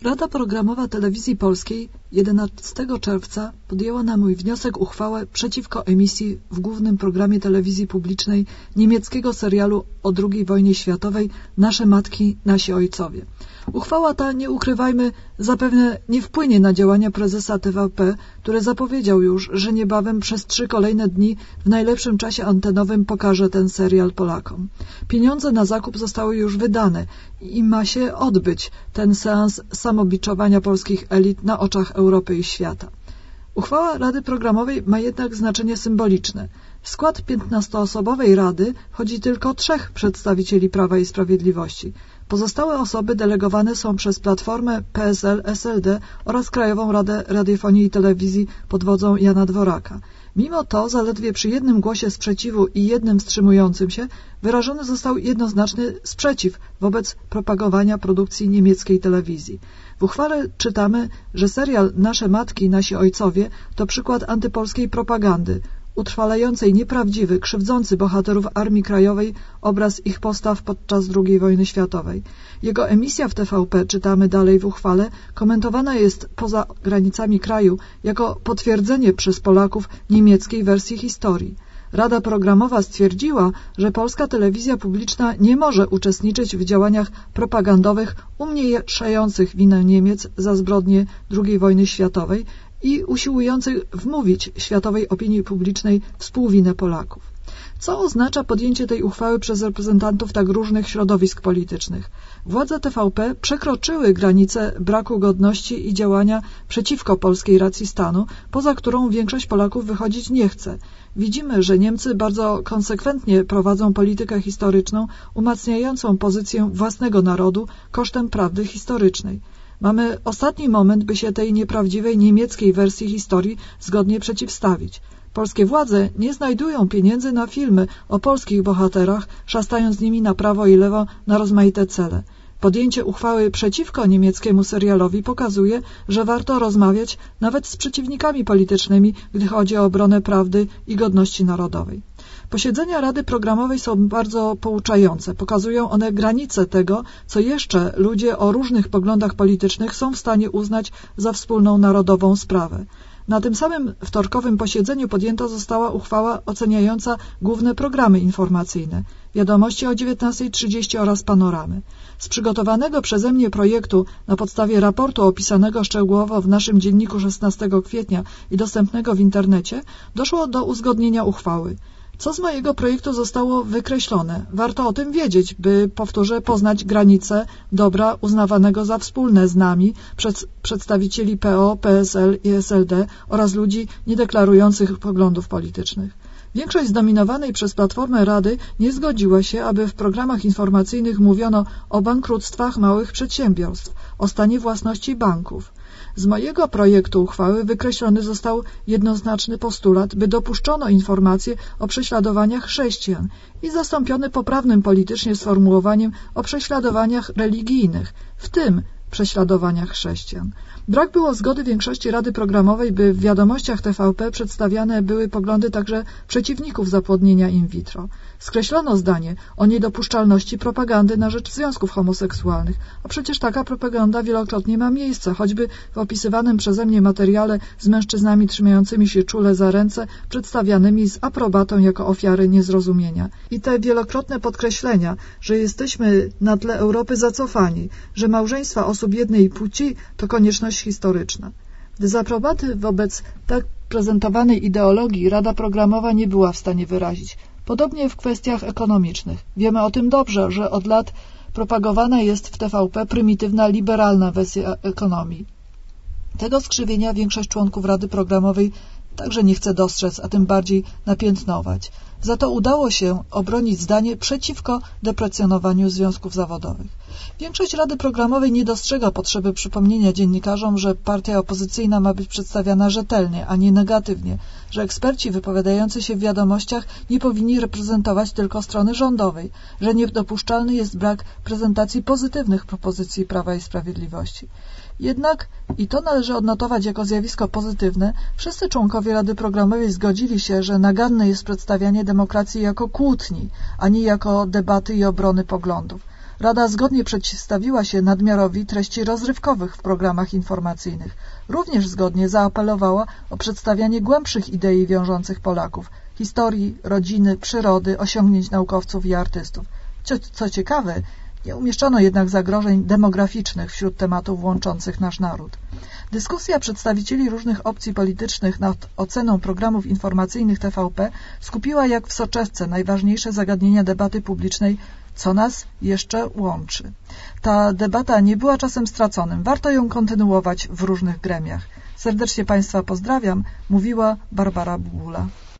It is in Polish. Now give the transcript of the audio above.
Rada Programowa Telewizji Polskiej 11 czerwca podjęła na mój wniosek uchwałę przeciwko emisji w głównym programie telewizji publicznej niemieckiego serialu o II wojnie światowej Nasze matki, nasi ojcowie. Uchwała ta, nie ukrywajmy, zapewne nie wpłynie na działania prezesa TVP, który zapowiedział już, że niebawem przez 3 kolejne dni w najlepszym czasie antenowym pokaże ten serial Polakom. Pieniądze na zakup zostały już wydane i ma się odbyć ten seans samobiczowania polskich elit na oczach Europy i świata. Uchwała Rady Programowej ma jednak znaczenie symboliczne. W skład 15-osobowej Rady wchodzi tylko 3 przedstawicieli Prawa i Sprawiedliwości. Pozostałe osoby delegowane są przez Platformę, PSL, SLD oraz Krajową Radę Radiofonii i Telewizji pod wodzą Jana Dworaka. Mimo to zaledwie przy jednym głosie sprzeciwu i jednym wstrzymującym się wyrażony został jednoznaczny sprzeciw wobec propagowania produkcji niemieckiej telewizji. W uchwale czytamy, że serial Nasze matki, nasi ojcowie to przykład antypolskiej propagandy, utrwalającej nieprawdziwy, krzywdzący bohaterów Armii Krajowej obraz ich postaw podczas II wojny światowej. Jego emisja w TVP, czytamy dalej w uchwale, komentowana jest poza granicami kraju jako potwierdzenie przez Polaków niemieckiej wersji historii. Rada Programowa stwierdziła, że polska telewizja publiczna nie może uczestniczyć w działaniach propagandowych umniejszających winę Niemiec za zbrodnie II wojny światowej i usiłujących wmówić światowej opinii publicznej współwinę Polaków. Co oznacza podjęcie tej uchwały przez reprezentantów tak różnych środowisk politycznych? Władze TVP przekroczyły granicę braku godności i działania przeciwko polskiej racji stanu, poza którą większość Polaków wychodzić nie chce. Widzimy, że Niemcy bardzo konsekwentnie prowadzą politykę historyczną umacniającą pozycję własnego narodu kosztem prawdy historycznej. Mamy ostatni moment, by się tej nieprawdziwej niemieckiej wersji historii zgodnie przeciwstawić. Polskie władze nie znajdują pieniędzy na filmy o polskich bohaterach, szastając nimi na prawo i lewo na rozmaite cele. Podjęcie uchwały przeciwko niemieckiemu serialowi pokazuje, że warto rozmawiać nawet z przeciwnikami politycznymi, gdy chodzi o obronę prawdy i godności narodowej. Posiedzenia Rady Programowej są bardzo pouczające. Pokazują one granice tego, co jeszcze ludzie o różnych poglądach politycznych są w stanie uznać za wspólną narodową sprawę. Na tym samym wtorkowym posiedzeniu podjęta została uchwała oceniająca główne programy informacyjne, wiadomości o 19:30 oraz panoramy. Z przygotowanego przeze mnie projektu na podstawie raportu opisanego szczegółowo w naszym dzienniku 16 kwietnia i dostępnego w internecie doszło do uzgodnienia uchwały. Co z mojego projektu zostało wykreślone? Warto o tym wiedzieć, by, powtórzę, poznać granice dobra uznawanego za wspólne z nami przez przedstawicieli PO, PSL i SLD oraz ludzi niedeklarujących poglądów politycznych. Większość zdominowanej przez Platformę Rady nie zgodziła się, aby w programach informacyjnych mówiono o bankructwach małych przedsiębiorstw, o stanie własności banków. Z mojego projektu uchwały wykreślony został jednoznaczny postulat, by dopuszczono informacje o prześladowaniach chrześcijan i zastąpiony poprawnym politycznie sformułowaniem o prześladowaniach religijnych, w tym prześladowaniach chrześcijan. Brak było zgody większości Rady Programowej, by w wiadomościach TVP przedstawiane były poglądy także przeciwników zapłodnienia in vitro. Skreślono zdanie o niedopuszczalności propagandy na rzecz związków homoseksualnych, a przecież taka propaganda wielokrotnie ma miejsce, choćby w opisywanym przeze mnie materiale z mężczyznami trzymającymi się czule za ręce, przedstawianymi z aprobatą jako ofiary niezrozumienia. I te wielokrotne podkreślenia, że jesteśmy na tle Europy zacofani, że małżeństwa osób jednej płci to konieczność historyczna. Dezaprobaty wobec tak prezentowanej ideologii Rada Programowa nie była w stanie wyrazić. Podobnie w kwestiach ekonomicznych. Wiemy o tym dobrze, że od lat propagowana jest w TVP prymitywna, liberalna wersja ekonomii. Tego skrzywienia większość członków Rady Programowej także nie chce dostrzec, a tym bardziej napiętnować. Za to udało się obronić zdanie przeciwko deprecjonowaniu związków zawodowych. Większość Rady Programowej nie dostrzega potrzeby przypomnienia dziennikarzom, że partia opozycyjna ma być przedstawiana rzetelnie, a nie negatywnie, że eksperci wypowiadający się w wiadomościach nie powinni reprezentować tylko strony rządowej, że niedopuszczalny jest brak prezentacji pozytywnych propozycji Prawa i Sprawiedliwości. Jednak, i to należy odnotować jako zjawisko pozytywne, wszyscy członkowie Rady Programowej zgodzili się, że naganne jest przedstawianie demokracji jako kłótni, a nie jako debaty i obrony poglądów. Rada zgodnie przeciwstawiła się nadmiarowi treści rozrywkowych w programach informacyjnych. Również zgodnie zaapelowała o przedstawianie głębszych idei wiążących Polaków, historii, rodziny, przyrody, osiągnięć naukowców i artystów. Co ciekawe, nie umieszczono jednak zagrożeń demograficznych wśród tematów łączących nasz naród. Dyskusja przedstawicieli różnych opcji politycznych nad oceną programów informacyjnych TVP skupiła jak w soczewce najważniejsze zagadnienia debaty publicznej, co nas jeszcze łączy. Ta debata nie była czasem straconym, warto ją kontynuować w różnych gremiach. Serdecznie Państwa pozdrawiam, mówiła Barbara Bubula.